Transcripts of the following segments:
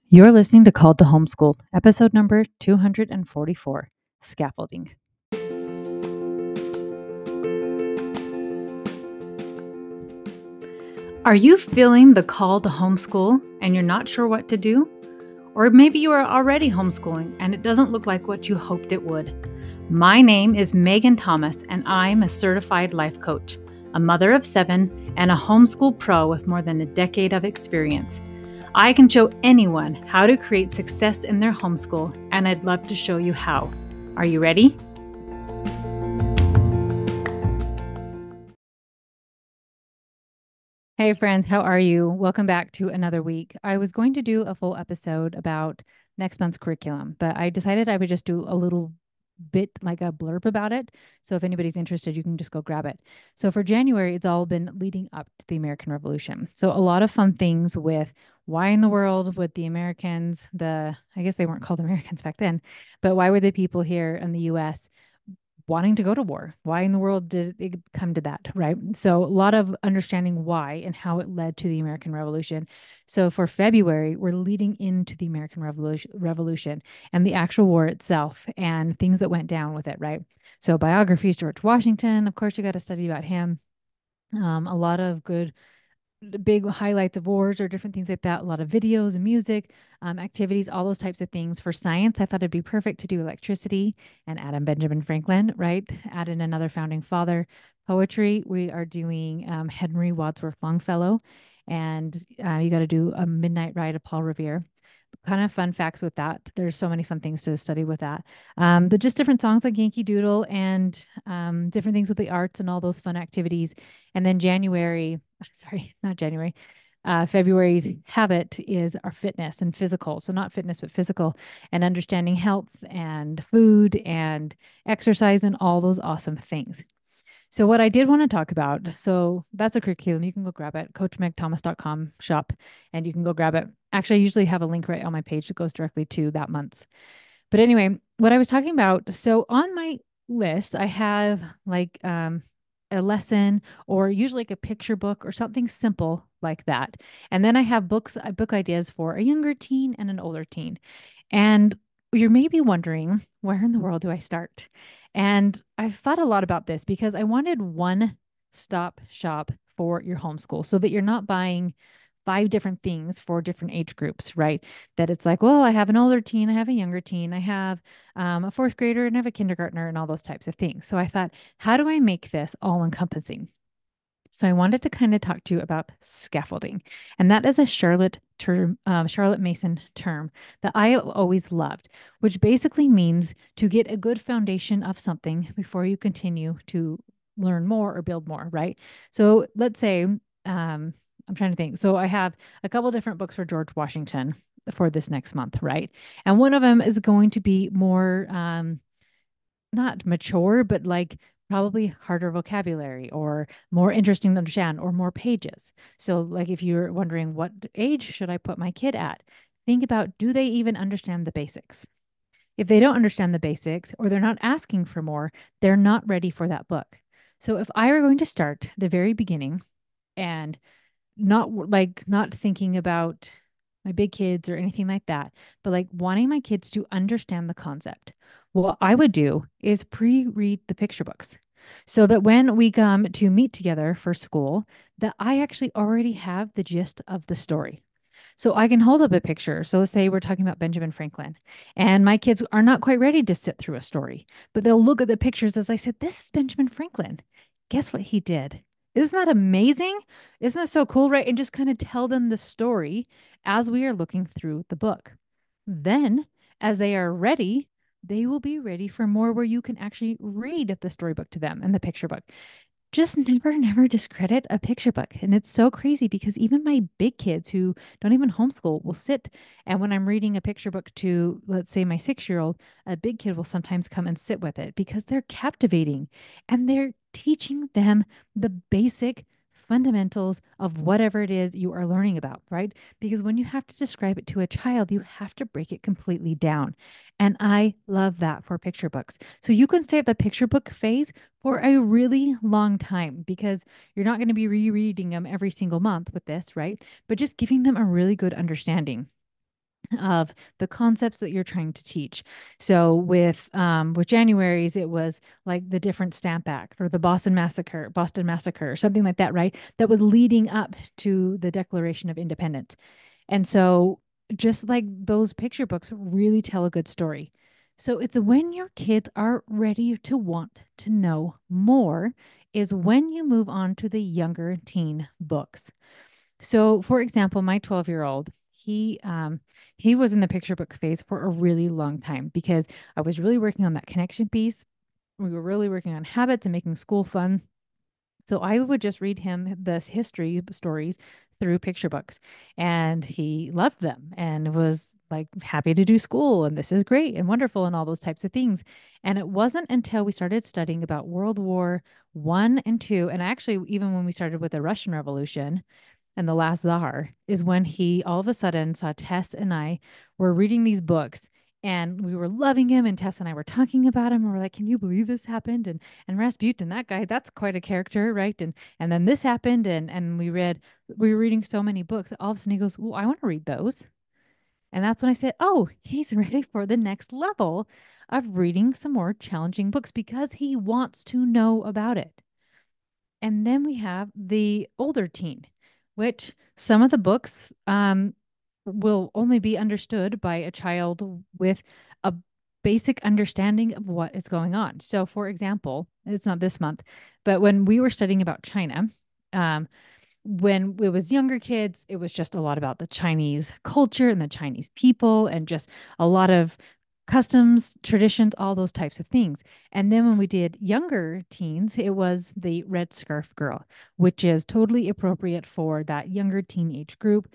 You're listening to Called to Homeschool, episode number 244, Scaffolding. Are you feeling the call to homeschool and you're not sure what to do? Or maybe you are already homeschooling and it doesn't look like what you hoped it would. My name is Megan Thomas and I'm a certified life coach, a mother of 7, and a homeschool pro with more than a decade of experience. I can show anyone how to create success in their homeschool, and I'd love to show you how. Are you ready? Hey friends, how are you? Welcome back to another week. I was going to do a full episode about next month's curriculum, but I decided I would just do a little bit like a blurb about it. So if anybody's interested, you can just go grab it. So for January, it's all been leading up to the American Revolution. So a lot of fun things with why in the world would the Americans, I guess they weren't called Americans back then, but why were the people here in the US wanting to go to war? Why in the world did it come to that, right? So a lot of understanding why and how it led to the American Revolution. So for February, we're leading into the American Revolution and the actual war itself and things that went down with it, right? So biographies, George Washington, of course, you got to study about him. A lot of good big highlights of wars or different things like that. A lot of videos and music, activities, all those types of things. For science, I thought it'd be perfect to do electricity and add in Benjamin Franklin, right? Add in another founding father. Poetry, we are doing Henry Wadsworth Longfellow, and you got to do a Midnight Ride of Paul Revere. Kind of fun facts with that. There's so many fun things to study with that. But just different songs like Yankee Doodle and different things with the arts and all those fun activities. And then January, sorry, not January, February's habit is our fitness and physical. So not fitness, but physical and understanding health and food and exercise and all those awesome things. So what I did want to talk about, so that's a curriculum. You can go grab it, coachmegthomas.com shop, and you can go grab it. Actually, I usually have a link right on my page that goes directly to that month's. But anyway, what I was talking about, so on my list, I have like a lesson or usually like a picture book or something simple like that. And then I have book ideas for a younger teen and an older teen. And you're maybe wondering, where in the world do I start? And I've thought a lot about this because I wanted one stop shop for your homeschool so that you're not buying 5 different things for different age groups, right? That it's like, well, I have an older teen, I have a younger teen, I have a fourth grader, and I have a kindergartner, and all those types of things. So I thought, how do I make this all encompassing? So I wanted to kind of talk to you about scaffolding, and that is a Charlotte Mason term that I have always loved, which basically means to get a good foundation of something before you continue to learn more or build more, right? So let's say, I'm trying to think. So I have a couple different books for George Washington for this next month, right? And one of them is going to be more not mature, but like probably harder vocabulary or more interesting to understand or more pages. So, like, if you're wondering what age should I put my kid at, think about, do they even understand the basics? If they don't understand the basics or they're not asking for more, they're not ready for that book. So, if I were going to start the very beginning and not thinking about my big kids or anything like that, but like wanting my kids to understand the concept. What I would do is pre-read the picture books so that when we come to meet together for school, that I actually already have the gist of the story. So I can hold up a picture. So let's say we're talking about Benjamin Franklin, and my kids are not quite ready to sit through a story, but they'll look at the pictures as I said, this is Benjamin Franklin. Guess what he did? Isn't that amazing? Isn't that so cool, right? And just kind of tell them the story as we are looking through the book. Then, as they are ready, they will be ready for more where you can actually read the storybook to them and the picture book. Just never discredit a picture book. And it's so crazy because even my big kids who don't even homeschool will sit. And when I'm reading a picture book to, let's say, my 6-year-old, a big kid will sometimes come and sit with it because they're captivating and they're teaching them the basic fundamentals of whatever it is you are learning about, right? Because when you have to describe it to a child, you have to break it completely down. And I love that for picture books. So you can stay at the picture book phase for a really long time because you're not going to be rereading them every single month with this, right? But just giving them a really good understanding. of the concepts that you're trying to teach. So with January's, it was like the different Stamp Act or the Boston Massacre, or something like that, right? That was leading up to the Declaration of Independence. And so just like those picture books really tell a good story. So it's when your kids are ready to want to know more is when you move on to the younger teen books. So, for example, my 12-year-old, he was in the picture book phase for a really long time because I was really working on that connection piece. We were really working on habits and making school fun. So I would just read him the history stories through picture books, and he loved them and was like happy to do school and this is great and wonderful and all those types of things. And it wasn't until we started studying about World War One and Two, and actually even when we started with the Russian Revolution, and the last czar is when he all of a sudden saw Tess and I were reading these books and we were loving him, and Tess and I were talking about him and we're like, can you believe this happened? And Rasputin, that guy, that's quite a character, right? And then this happened, and we were reading so many books. All of a sudden he goes, well, I want to read those. And that's when I said, oh, he's ready for the next level of reading some more challenging books because he wants to know about it. And then we have the older teen, which some of the books will only be understood by a child with a basic understanding of what is going on. So, for example, it's not this month, but when we were studying about China, um, when it was younger kids, it was just a lot about the Chinese culture and the Chinese people and just a lot of customs, traditions, all those types of things. And then when we did younger teens, it was the Red Scarf Girl, which is totally appropriate for that younger teenage group.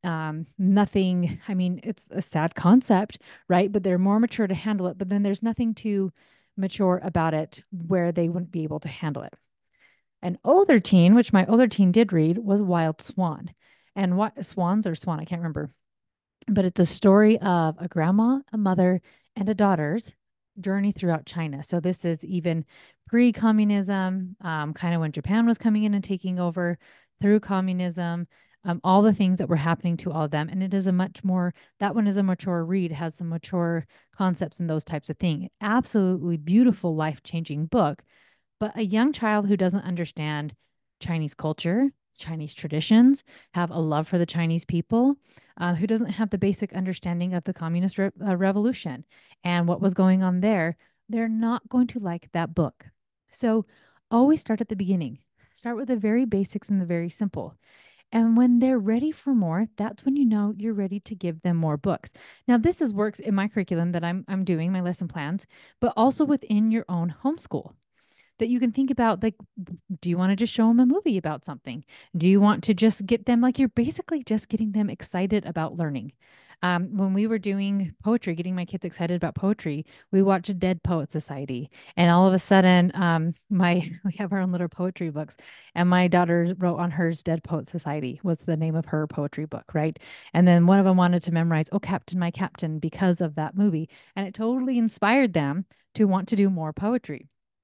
Nothing, I mean, it's a sad concept, right? But they're more mature to handle it. But then there's nothing too mature about it where they wouldn't be able to handle it. An older teen, which my older teen did read, was Wild Swan. And what swans or swan, I can't remember, but it's a story of a grandma, a mother, and a daughter's journey throughout China. So this is even pre-communism, kind of when Japan was coming in and taking over, through communism, all the things that were happening to all of them. And it is a much more, that one is a mature read, has some mature concepts and those types of things. Absolutely beautiful, life-changing book. But a young child who doesn't understand Chinese culture, Chinese traditions, have a love for the Chinese people, who doesn't have the basic understanding of the revolution and what was going on there, they're not going to like that book. So always start at the beginning. Start with the very basics and the very simple. And when they're ready for more, that's when you know you're ready to give them more books. Now, this is works in my curriculum that I'm doing, my lesson plans, but also within your own homeschool that you can think about, like, do you want to just show them a movie about something? Do you want to just get them, like, you're basically just getting them excited about learning? When we were doing poetry, getting my kids excited about poetry, we watched Dead Poet Society, and all of a sudden, my we have our own little poetry books, and my daughter wrote on hers Dead Poet Society was the name of her poetry book, right? And then one of them wanted to memorize "Oh Captain, My Captain" because of that movie, and it totally inspired them to want to do more poetry.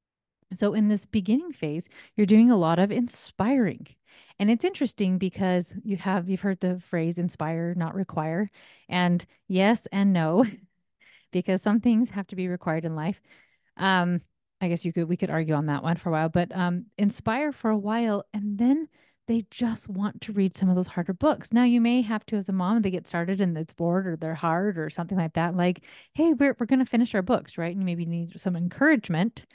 So in this beginning phase, you're doing a lot of inspiring. And it's interesting because you've heard the phrase inspire, not require. And yes and no, because some things have to be required in life. Um, I guess we could argue on that one for a while, but inspire for a while and then they just want to read some of those harder books. Now you may have to, as a mom, they get started and it's bored or they're hard or something like that. Like, hey, we're gonna finish our books, right? And you maybe need some encouragement,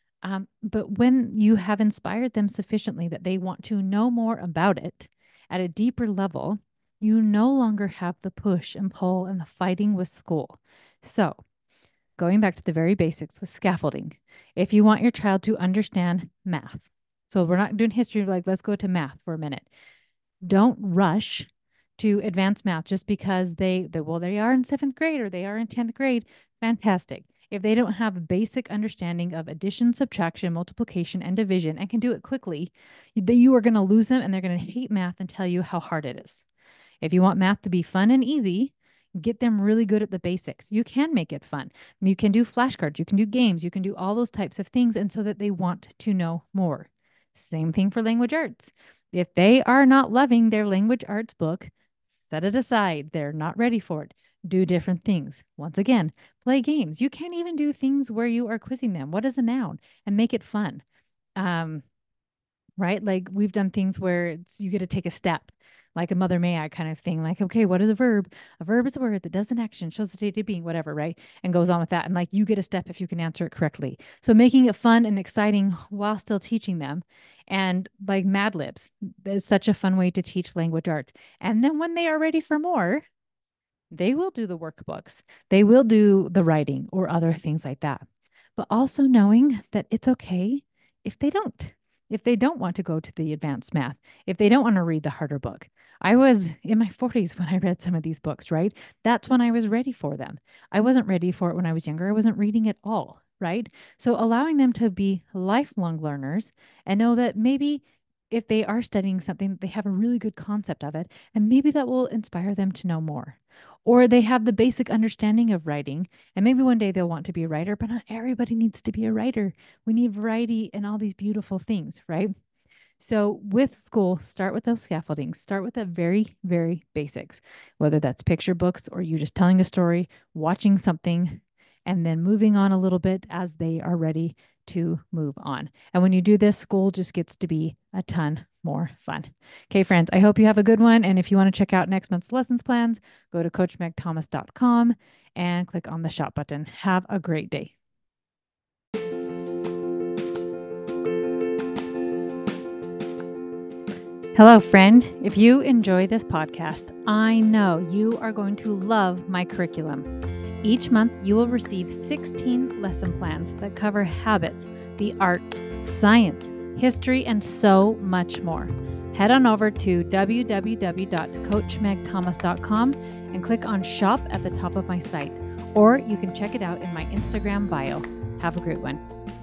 but when you have inspired them sufficiently that they want to know more about it at a deeper level, you no longer have the push and pull and the fighting with school. So, going back to the very basics with scaffolding, if you want your child to understand math, so we're not doing history, like let's go to math for a minute. Don't rush to advanced math just because they are in seventh grade or they are in 10th grade. Fantastic. If they don't have a basic understanding of addition, subtraction, multiplication, and division and can do it quickly, you are going to lose them and they're going to hate math and tell you how hard it is. If you want math to be fun and easy, get them really good at the basics. You can make it fun. You can do flashcards, you can do games, you can do all those types of things, and so that they want to know more. Same thing for language arts. If they are not loving their language arts book, set it aside. They're not ready for it. do different things. Once again, play games. You can't even do things where you are quizzing them. What is a noun? And make it fun. Right? Like we've done things where you get to take a step, like a mother may I kind of thing. Like, okay, what is a verb? A verb is a word that does an action, shows a state of being, whatever, right? And goes on with that. And like you get a step if you can answer it correctly. So making it fun and exciting while still teaching them. And like Mad Libs is such a fun way to teach language arts. And then when they are ready for more, they will do the workbooks, they will do the writing or other things like that. But also knowing that it's okay if they don't. If they don't want to go to the advanced math, if they don't want to read the harder book. I was in my 40s when I read some of these books, right? That's when I was ready for them. I wasn't ready for it when I was younger. I wasn't reading at all, right? So allowing them to be lifelong learners and know that maybe if they are studying something, they have a really good concept of it, and maybe that will inspire them to know more. Or they have the basic understanding of writing, and maybe one day they'll want to be a writer, but not everybody needs to be a writer. We need variety and all these beautiful things, right? So with school, start with those scaffoldings. Start with the very, very basics, whether that's picture books or you just telling a story, watching something, and then moving on a little bit as they are ready to move on. And when you do this, school just gets to be a ton more fun. Okay, friends, I hope you have a good one. And if you want to check out next month's lessons plans, go to coachmegthomas.com and click on the shop button. Have a great day. Hello, friend. If you enjoy this podcast, I know you are going to love my curriculum. Each month, you will receive 16 lesson plans that cover habits, the arts, science, history, and so much more. Head on over to www.coachmegthomas.com and click on Shop at the top of my site, or you can check it out in my Instagram bio. Have a great one.